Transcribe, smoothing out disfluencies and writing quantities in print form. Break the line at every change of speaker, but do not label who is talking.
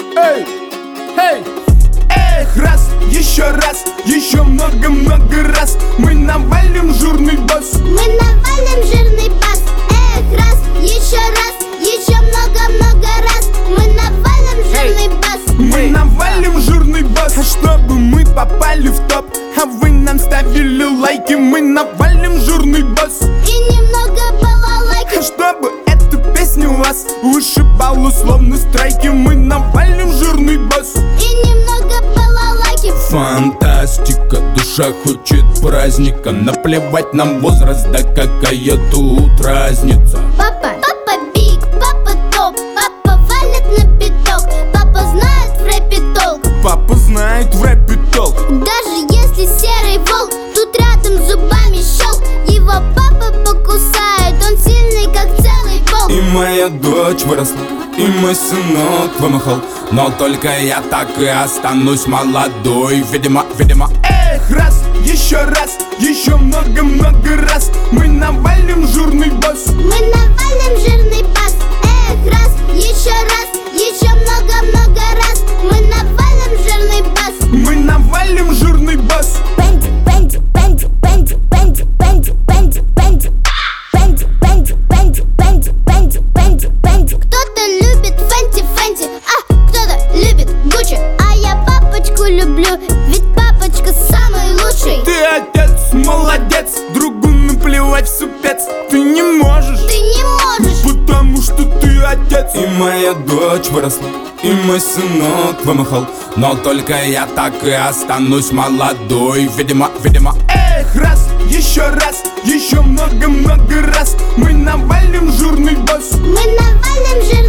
Эй, эй, эх, раз, еще много-много раз мы навалим жирный бас.
Мы навалим жирный бас. Эх, раз, еще много-много раз мы навалим жирный бас.
Мы навалим жирный бас. А чтобы мы попали в топ, а вы нам ставили лайки, мы навалим жирный бас.
И немного балалайки.
А чтобы эту песню вас вышибал условно страйки, мы навалим жирный бас.
И немного балалайки.
Фантастика, душа хочет праздника. Наплевать нам возраст, да какая тут разница.
Папа биг, папа топ, папа валит на биток. Папа знает в рэпе толк.
Папа знает в рэпе толк.
Даже если серый волк тут рядом зубами щелк, его папа покусает, он сильный как целый полк.
И моя дочь выросла, и мой сынок вымахал, но только я так и останусь молодой, видимо. Эх, раз, еще много-много раз мы навалим жирный бас.
Мы навалим жирный бас. Эх, раз, еще много-много раз мы навалим жирный бас.
Мы навалим жирный бас.
Бенди, бенди, бенди, бенди, бенди, бенди, бенди, бенди, бенди, бенди, бенди, бенди, бенди, бенди, бенди. Кто-то любит Фенти, Фенти, а кто-то любит Гуччи. А я папочку люблю, ведь папочка самый лучший.
Ты отец, молодец, другу наплевать в супец. Ты не можешь, потому что ты отец. И моя дочь выросла, и мой сынок вымахал, но только я так и останусь молодой, видимо. Эх, раз, еще много-много раз мы навалим жирный бас.
Мы навалим жирный